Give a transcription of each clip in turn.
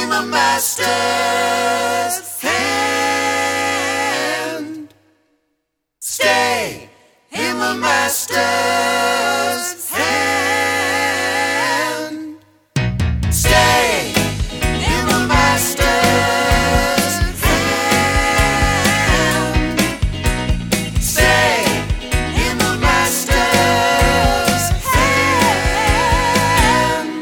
the master's hand. Stay in the master's hand. Stay in the master's hand. Stay in the master's hand.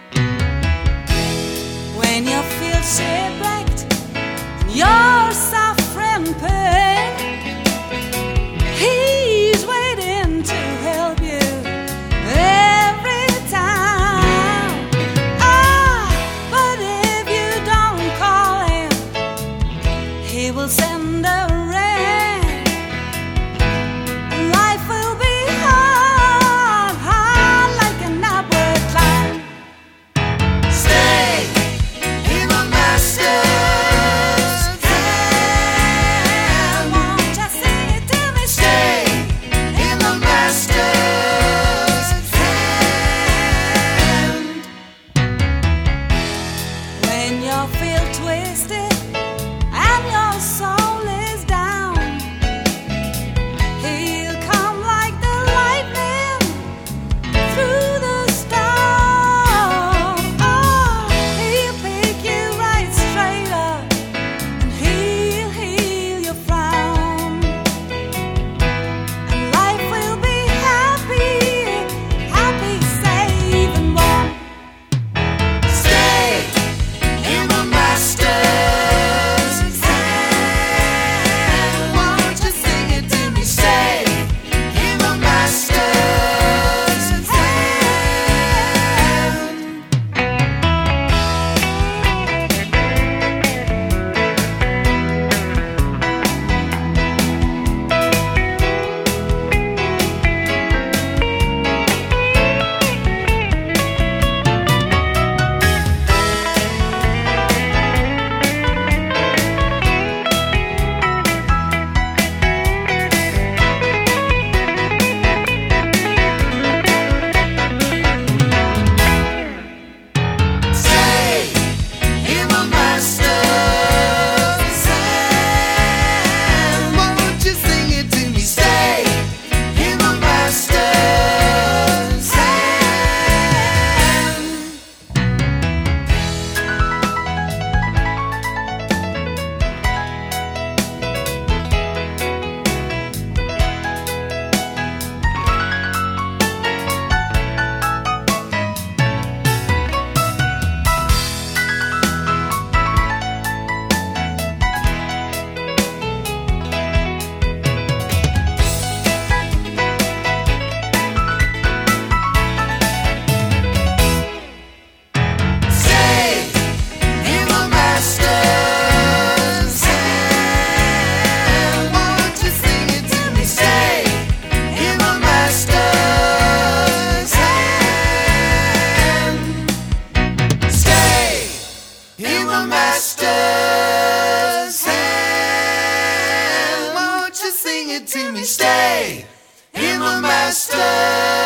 When you feel shipwrecked, you're suffering pain, he's waiting to help you every time. But if you don't call him, he will send a rain. Life will be hard, hard like an upward climb. Stay in the master's hand. Won't you sing it to me? Stay in the master's hand. When you feel twisted and your soul is down, he'll come like the lightning through the storm. He'll pick you right straight up and he'll heal your frown. And life will be happy, happy, safe and warm. Stay in the master's hand. Won't you sing it to me? Stay in the master's hand. Stay in the master's hand. Won't you sing it to me? Stay in the master's hand. Stay in the master's hand. Won't you sing it to me? Stay in the master's hand. Stay in the master's hand. Won't you sing it to me? Stay in the master's